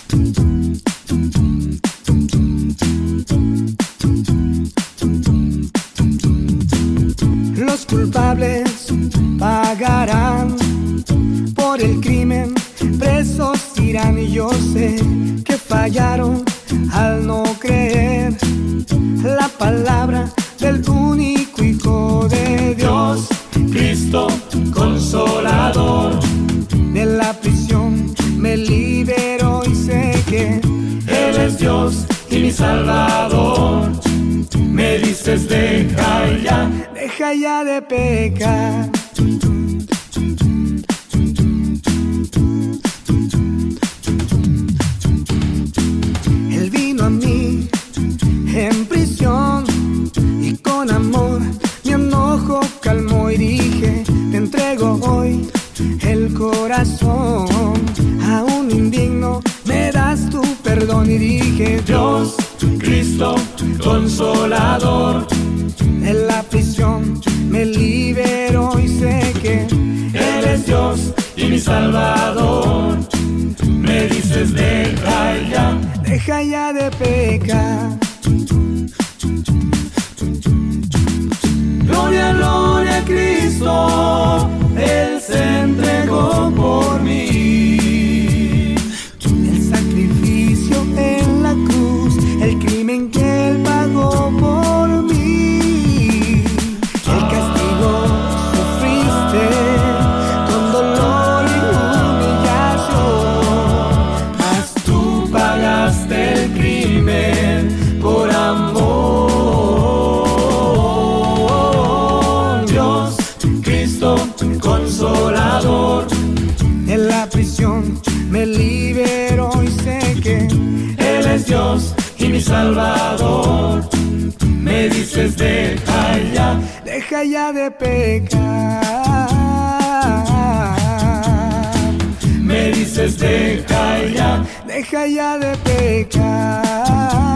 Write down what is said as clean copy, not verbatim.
Los culpables pagarán por el crimen, presos irán, y yo sé que fallaron al no creer la palabra del único Hijo de Dios, Cristo Consolador. De la prisión me liberó y sé que Él es Dios y mi Salvador. Me dices deja ya de pecar. Él vino a mí en prisión y con amor mi enojo calmó y dije, te entrego hoy el corazón. Aún indigno me das tu perdón y dije, Dios, Cristo Consolador. De la prisión me liberó y sé que Él es Dios y mi Salvador. Me dices deja ya de pecar. Gloria, gloria a Cristo, Él se entregó por mí. El sacrificio en la cruz, el crimen que Él pagó por mí. El castigo sufriste con dolor y humillación, mas tú pagaste el crimen por amor. Dios, Cristo Consolador. En la prisión me liberó y sé que Él es Dios y mi Salvador. Me dices deja ya de pecar. Me dices deja ya de pecar.